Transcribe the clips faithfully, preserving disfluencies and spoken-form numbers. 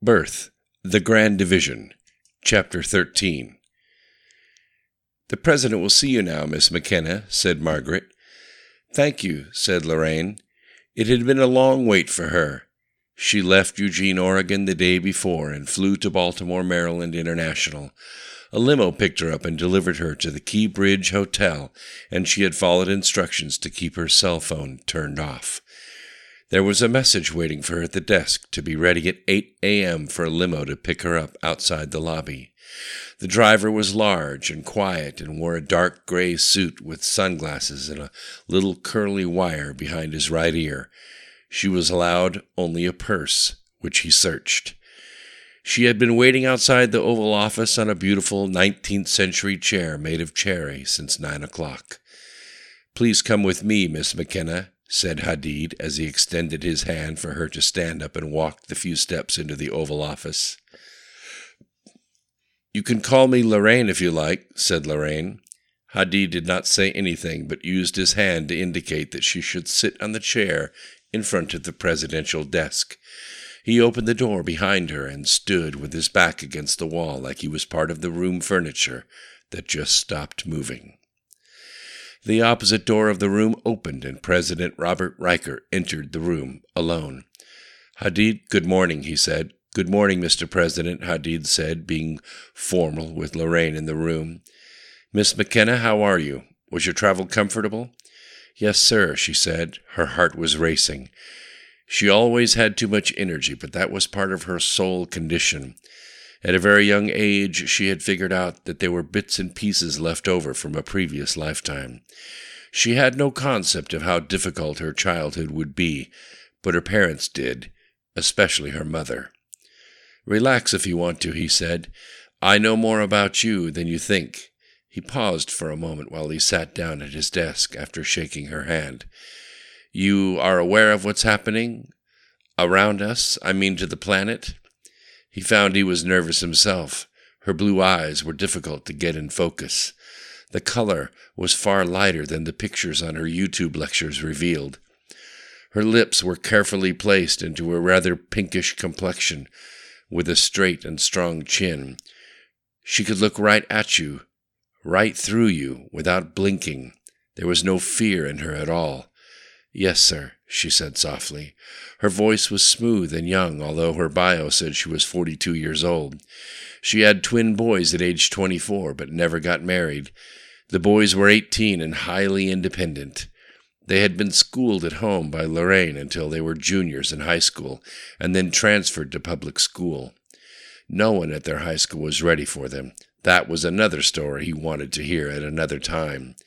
Birth, the Grand Division, Chapter thirteen. "The President will see you now, Miss McKenna," said Margaret. "Thank you," said Lorraine. It had been a long wait for her. She left Eugene, Oregon the day before and flew to Baltimore, Maryland International. A limo picked her up and delivered her to the Key Bridge Hotel, and she had followed instructions to keep her cell phone turned off. There was a message waiting for her at the desk to be ready at eight a.m. for a limo to pick her up outside the lobby. The driver was large and quiet and wore a dark gray suit with sunglasses and a little curly wire behind his right ear. She was allowed only a purse, which he searched. She had been waiting outside the Oval Office on a beautiful nineteenth century chair made of cherry since nine o'clock. "Please come with me, Miss McKenna," said Hadid as he extended his hand for her to stand up and walk the few steps into the Oval Office. "You can call me Lorraine if you like," said Lorraine. Hadid did not say anything, but used his hand to indicate that she should sit on the chair in front of the presidential desk. He opened the door behind her and stood with his back against the wall like he was part of the room furniture that just stopped moving. The opposite door of the room opened, and President Robert Reichert entered the room, alone. "Hadid, good morning," he said. "Good morning, Mister President," Hadid said, being formal with Lorraine in the room. "Miss McKenna, how are you? Was your travel comfortable?" "Yes, sir," she said. Her heart was racing. She always had too much energy, but that was part of her soul condition. At a very young age, she had figured out that there were bits and pieces left over from a previous lifetime. She had no concept of how difficult her childhood would be, but her parents did, especially her mother. "Relax if you want to," he said. "I know more about you than you think." He paused for a moment while he sat down at his desk after shaking her hand. "You are aware of what's happening? Around us, I mean to the planet?" He found he was nervous himself. Her blue eyes were difficult to get in focus. The color was far lighter than the pictures on her YouTube lectures revealed. Her lips were carefully placed into a rather pinkish complexion, with a straight and strong chin. She could look right at you, right through you, without blinking. There was no fear in her at all. "Yes, sir," she said softly. Her voice was smooth and young, although her bio said she was forty-two years old. She had twin boys at age twenty-four, but never got married. The boys were eighteen and highly independent. They had been schooled at home by Lorraine until they were juniors in high school, and then transferred to public school. No one at their high school was ready for them. That was another story he wanted to hear at another time.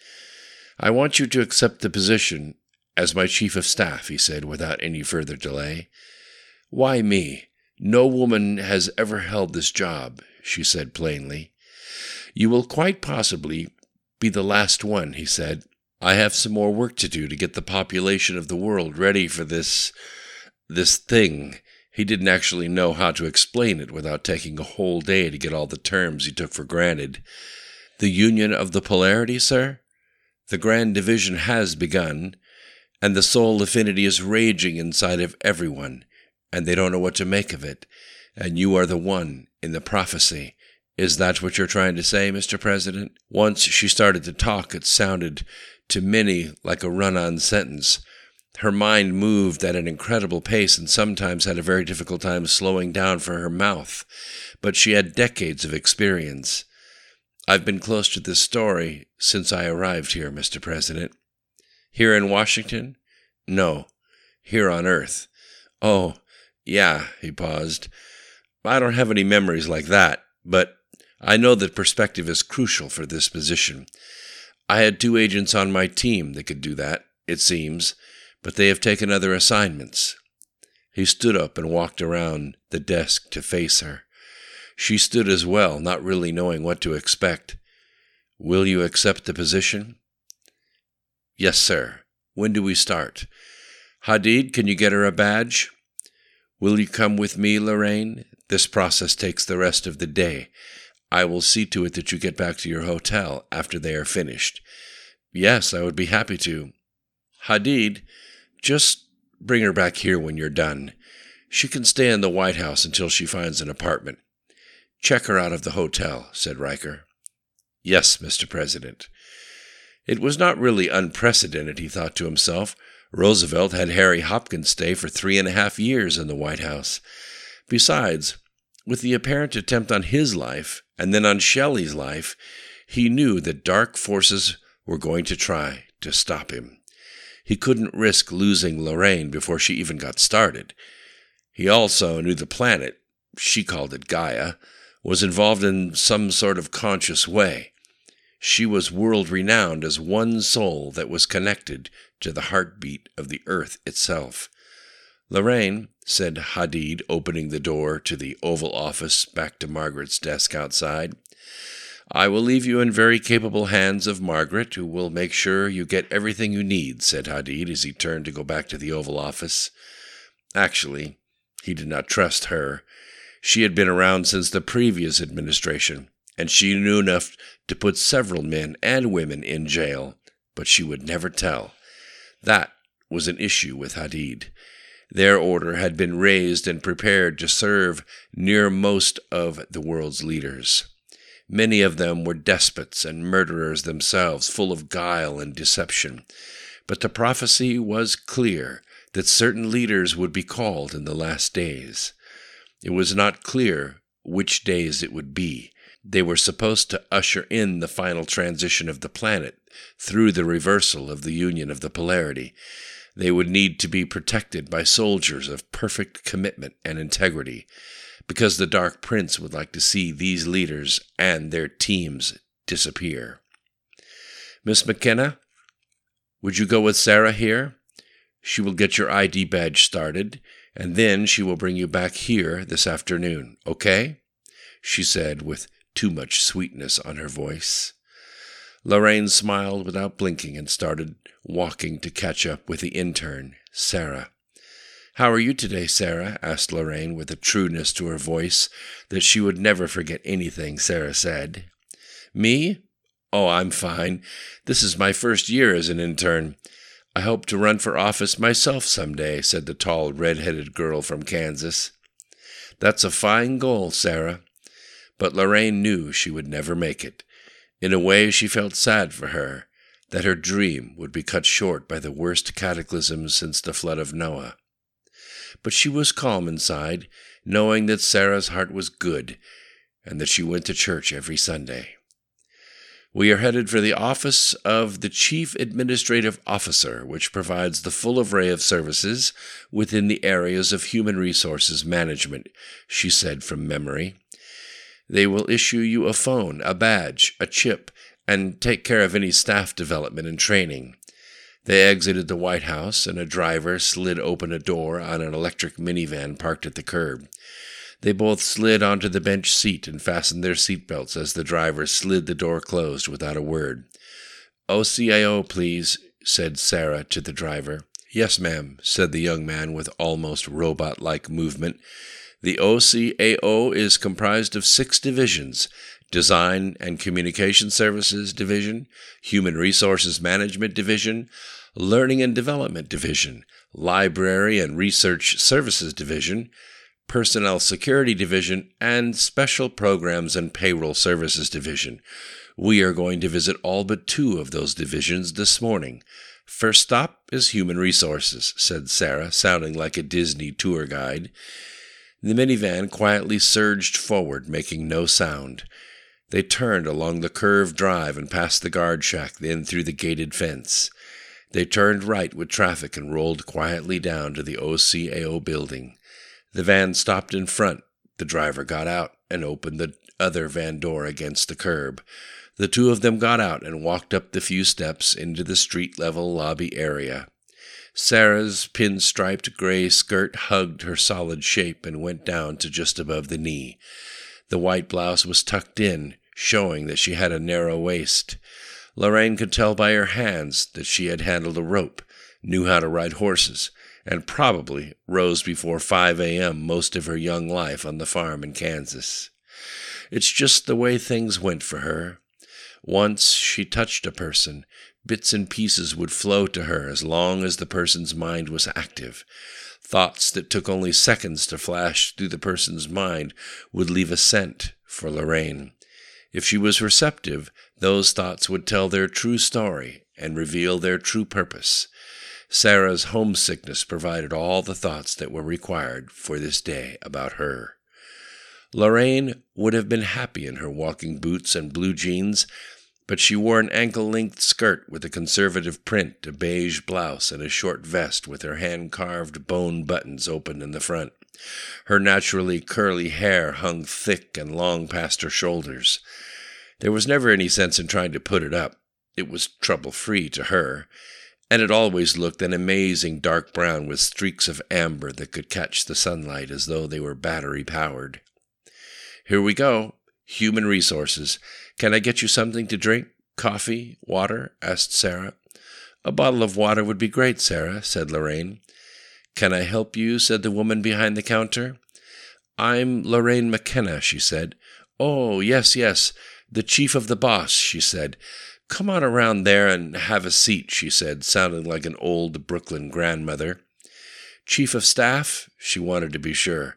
"I want you to accept the position as my chief of staff," he said without any further delay. "Why me? No woman has ever held this job," she said plainly. "You will quite possibly be the last one," he said. "I have some more work to do to get the population of the world ready for this... this thing." He didn't actually know how to explain it without taking a whole day to get all the terms he took for granted. "The union of the polarity, sir? The Grand Division has begun, and the soul affinity is raging inside of everyone, and they don't know what to make of it. And you are the one in the prophecy. Is that what you're trying to say, Mister President?" Once she started to talk, it sounded to many like a run-on sentence. Her mind moved at an incredible pace and sometimes had a very difficult time slowing down for her mouth. But she had decades of experience. "I've been close to this story since I arrived here, Mister President." "Here in Washington?" "No, here on Earth." "Oh, yeah," he paused. "I don't have any memories like that, but I know that perspective is crucial for this position. I had two agents on my team that could do that, it seems, but they have taken other assignments." He stood up and walked around the desk to face her. She stood as well, not really knowing what to expect. "Will you accept the position?" "Yes, sir. When do we start?" "Hadid, can you get her a badge?" "Will you come with me, Lorraine? This process takes the rest of the day. I will see to it that you get back to your hotel after they are finished." "Yes, I would be happy to." "Hadid, just bring her back here when you're done. She can stay in the White House until she finds an apartment. Check her out of the hotel, said Riker. Yes, Mister President. It was not really unprecedented, he thought to himself. Roosevelt had Harry Hopkins stay for three and a half years in the White House. Besides, with the apparent attempt on his life, and then on Shelley's life, he knew that dark forces were going to try to stop him. He couldn't risk losing Lorraine before she even got started. He also knew the planet, she called it Gaia, was involved in some sort of conscious way. She was world-renowned as one soul that was connected to the heartbeat of the Earth itself. Lorraine, said Hadid, opening the door to the Oval Office back to Margaret's desk outside, I will leave you in very capable hands of Margaret, who will make sure you get everything you need, said Hadid as he turned to go back to the Oval Office. Actually, he did not trust her. She had been around since the previous administration, and she knew enough to put several men and women in jail, but she would never tell. That was an issue with Hadid. Their order had been raised and prepared to serve near most of the world's leaders. Many of them were despots and murderers themselves, full of guile and deception. But the prophecy was clear that certain leaders would be called in the last days. It was not clear which days it would be. They were supposed to usher in the final transition of the planet through the reversal of the union of the polarity. They would need to be protected by soldiers of perfect commitment and integrity, because the Dark Prince would like to see these leaders and their teams disappear. Miss McKenna, would you go with Sarah here? She will get your I D badge started, and then she will bring you back here this afternoon, okay? She said with too much sweetness on her voice. Lorraine smiled without blinking and started walking to catch up with the intern, Sarah. How are you today, Sarah? Asked Lorraine with a trueness to her voice that she would never forget anything Sarah said. Me? Oh, I'm fine. This is my first year as an intern. I hope to run for office myself someday, said the tall, red-headed girl from Kansas. That's a fine goal, Sarah. But Lorraine knew she would never make it. In a way, she felt sad for her, that her dream would be cut short by the worst cataclysm since the flood of Noah. But she was calm inside, knowing that Sarah's heart was good, and that she went to church every Sunday. We are headed for the office of the Chief Administrative Officer, which provides the full array of services within the areas of human resources management, she said from memory. They will issue you a phone, a badge, a chip, and take care of any staff development and training. They exited the White House, and a driver slid open a door on an electric minivan parked at the curb. They both slid onto the bench seat and fastened their seatbelts as the driver slid the door closed without a word. O C A O, please, said Sarah to the driver. Yes, ma'am, said the young man with almost robot-like movement. The O C A O is comprised of six divisions: Design and Communication Services Division, Human Resources Management Division, Learning and Development Division, Library and Research Services Division, Personnel Security Division, and Special Programs and Payroll Services Division. We are going to visit all but two of those divisions this morning. First stop is Human Resources, said Sarah, sounding like a Disney tour guide. The minivan quietly surged forward, making no sound. They turned along the curved drive and past the guard shack, then through the gated fence. They turned right with traffic and rolled quietly down to the O C A O building. The van stopped in front. The driver got out and opened the other van door against the curb. The two of them got out and walked up the few steps into the street-level lobby area. Sarah's pinstriped gray skirt hugged her solid shape and went down to just above the knee. The white blouse was tucked in, showing that she had a narrow waist. Lorraine could tell by her hands that she had handled a rope, knew how to ride horses, and probably rose before five a.m. most of her young life on the farm in Kansas. It's just the way things went for her. Once she touched a person, bits and pieces would flow to her as long as the person's mind was active. Thoughts that took only seconds to flash through the person's mind would leave a scent for Lorraine. If she was receptive, those thoughts would tell their true story and reveal their true purpose. Sarah's homesickness provided all the thoughts that were required for this day about her. Lorraine would have been happy in her walking boots and blue jeans, but she wore an ankle-length skirt with a conservative print, a beige blouse, and a short vest with her hand-carved bone buttons open in the front. Her naturally curly hair hung thick and long past her shoulders. There was never any sense in trying to put it up. It was trouble-free to her, and it always looked an amazing dark brown with streaks of amber that could catch the sunlight as though they were battery-powered. "Here we go. Human resources. Can I get you something to drink? Coffee? Water?" asked Sarah. "A bottle of water would be great, Sarah," said Lorraine. "Can I help you?" said the woman behind the counter. "I'm Lorraine McKenna," she said. "Oh, yes, yes, the chief of the boss," she said. "Come on around there and have a seat," she said, sounding like an old Brooklyn grandmother. "Chief of staff?" She wanted to be sure.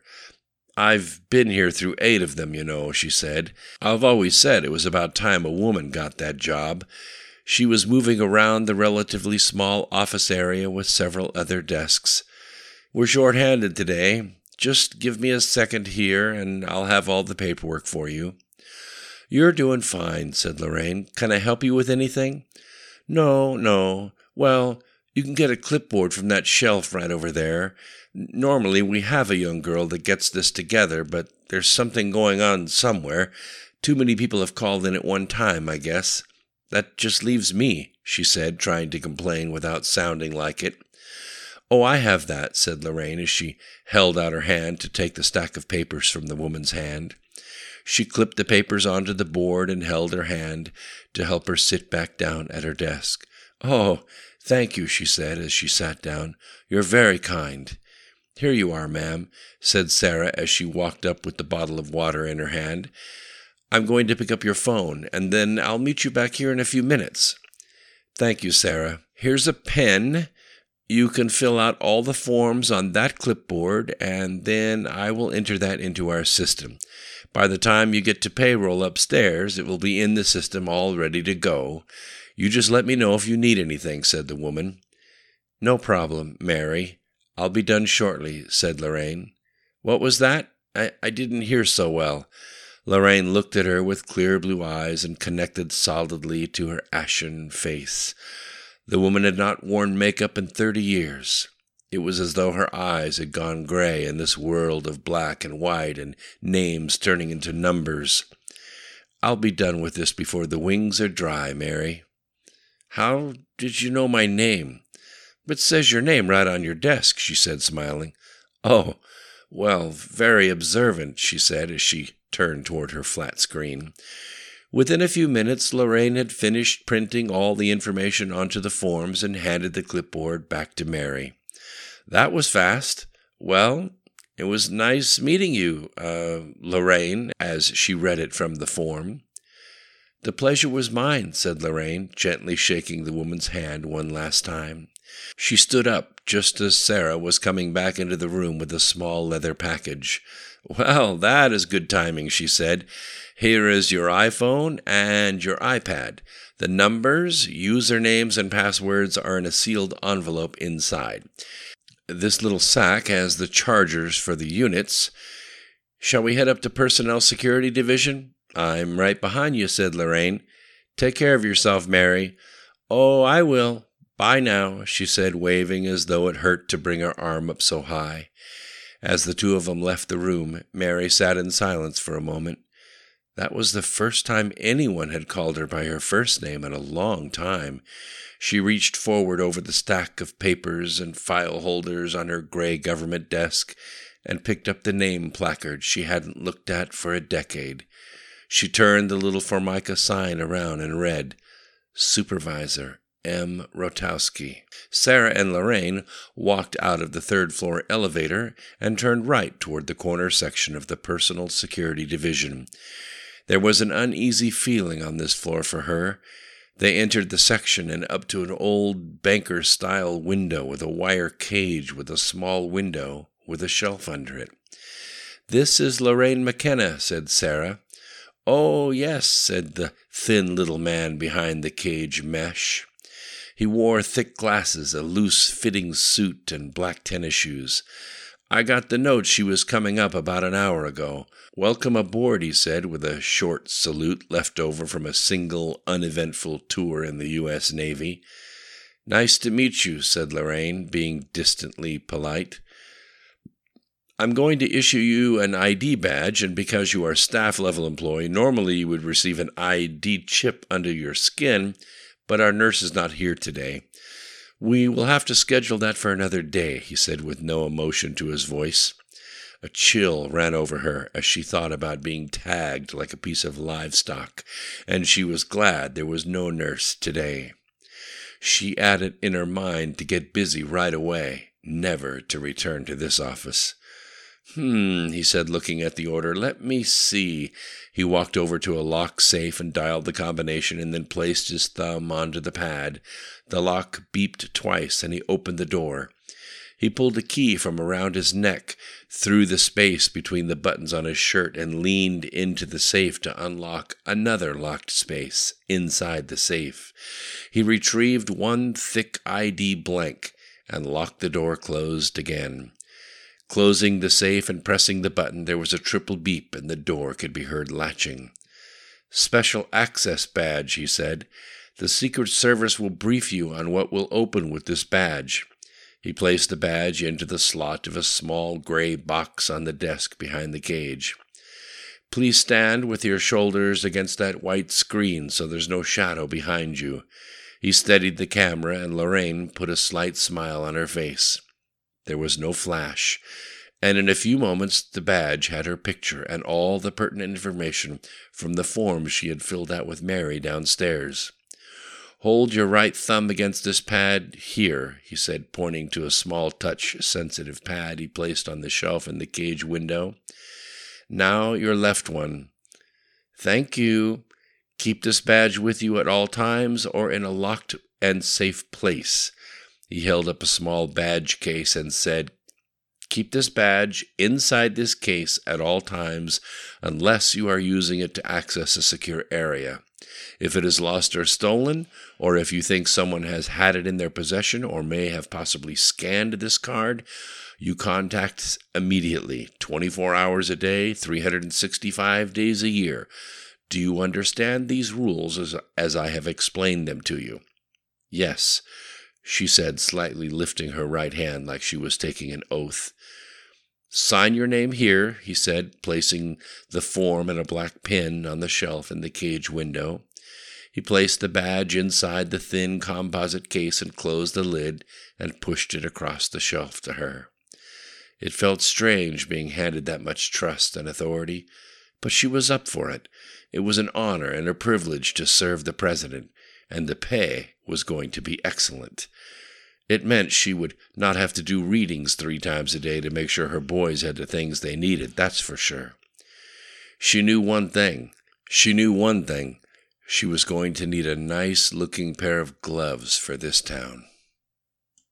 "I've been here through eight of them, you know," she said. "I've always said it was about time a woman got that job." She was moving around the relatively small office area with several other desks. "We're short-handed today. Just give me a second here, and I'll have all the paperwork for you." "You're doing fine," said Lorraine. "Can I help you with anything?" "No, no. Well, you can get a clipboard from that shelf right over there. Normally we have a young girl that gets this together, but there's something going on somewhere. Too many people have called in at one time, I guess. That just leaves me," she said, trying to complain without sounding like it. "Oh, I have that," said Lorraine as she held out her hand to take the stack of papers from the woman's hand. She clipped the papers onto the board and held her hand to help her sit back down at her desk. "Oh, thank you," she said as she sat down. "You're very kind." "Here you are, ma'am," said Sarah as she walked up with the bottle of water in her hand. "I'm going to pick up your phone, and then I'll meet you back here in a few minutes." "Thank you, Sarah. Here's a pen. You can fill out all the forms on that clipboard, and then I will enter that into our system. By the time you get to payroll upstairs, it will be in the system all ready to go. You just let me know if you need anything," said the woman. "No problem, Mary. I'll be done shortly," said Lorraine. "What was that? I, I didn't hear so well." Lorraine looked at her with clear blue eyes and connected solidly to her ashen face. The woman had not worn makeup in thirty years. It was as though her eyes had gone gray in this world of black and white and names turning into numbers. "I'll be done with this before the wings are dry, Mary." "How did you know my name?" "It says your name right on your desk," she said, smiling. "Oh, well, very observant," she said as she turned toward her flat screen. Within a few minutes, Lorraine had finished printing all the information onto the forms and handed the clipboard back to Mary. "That was fast. Well, it was nice meeting you, uh, Lorraine," as she read it from the form. "The pleasure was mine," said Lorraine, gently shaking the woman's hand one last time. She stood up just as Sarah was coming back into the room with a small leather package. "Well, that is good timing," she said. "Here is your iPhone and your iPad. The numbers, usernames, and passwords are in a sealed envelope inside. This little sack has the chargers for the units. Shall we head up to Personnel Security Division?" "I'm right behind you," said Lorraine. "Take care of yourself, Mary." "Oh, I will. Bye now," she said, waving as though it hurt to bring her arm up so high. As the two of them left the room, Mary sat in silence for a moment. That was the first time anyone had called her by her first name in a long time. She reached forward over the stack of papers and file holders on her gray government desk and picked up the name placard she hadn't looked at for a decade. She turned the little Formica sign around and read, "Supervisor M. Rotowski." Sarah and Lorraine walked out of the third-floor elevator and turned right toward the corner section of the Personal Security Division. There was an uneasy feeling on this floor for her. They entered the section and up to an old banker-style window with a wire cage with a small window with a shelf under it. "This is Lorraine McKenna," said Sarah. "Oh, yes," said the thin little man behind the cage mesh. He wore thick glasses, a loose-fitting suit, and black tennis shoes. "I got the note she was coming up about an hour ago. Welcome aboard," he said, with a short salute left over from a single, uneventful tour in the U S Navy. "Nice to meet you," said Lorraine, being distantly polite. "I'm going to issue you an I D badge, and because you are a staff-level employee, normally you would receive an I D chip under your skin, but our nurse is not here today. We will have to schedule that for another day," he said with no emotion to his voice. A chill ran over her as she thought about being tagged like a piece of livestock, and she was glad there was no nurse today. She added in her mind to get busy right away, never to return to this office. Hmm, he said, looking at the order. "Let me see." He walked over to a lock safe and dialed the combination and then placed his thumb onto the pad. The lock beeped twice and he opened the door. He pulled a key from around his neck, through the space between the buttons on his shirt, and leaned into the safe to unlock another locked space inside the safe. He retrieved one thick I D blank and locked the door closed again. Closing the safe and pressing the button, there was a triple beep and the door could be heard latching. "Special access badge," he said. "The Secret Service will brief you on what will open with this badge." He placed the badge into the slot of a small gray box on the desk behind the cage. "Please stand with your shoulders against that white screen so there's no shadow behind you." He steadied the camera, and Lorraine put a slight smile on her face. There was no flash, and in a few moments the badge had her picture and all the pertinent information from the form she had filled out with Mary downstairs. "Hold your right thumb against this pad here," he said, pointing to a small touch-sensitive pad he placed on the shelf in the cage window. "Now your left one." "Thank you. Keep this badge with you at all times or in a locked and safe place." He held up a small badge case and said, "Keep this badge inside this case at all times unless you are using it to access a secure area. If it is lost or stolen, or if you think someone has had it in their possession or may have possibly scanned this card, you contact immediately, twenty-four hours a day, three hundred sixty-five days a year. Do you understand these rules as, as I have explained them to you?" "Yes," she said, slightly lifting her right hand like she was taking an oath. "Sign your name here," he said, placing the form and a black pen on the shelf in the cage window. He placed the badge inside the thin composite case and closed the lid and pushed it across the shelf to her. It felt strange being handed that much trust and authority, but she was up for it. It was an honor and a privilege to serve the president, and the pay was going to be excellent. It meant she would not have to do readings three times a day to make sure her boys had the things they needed, that's for sure. She knew one thing. She knew one thing. She was going to need a nice-looking pair of gloves for this town.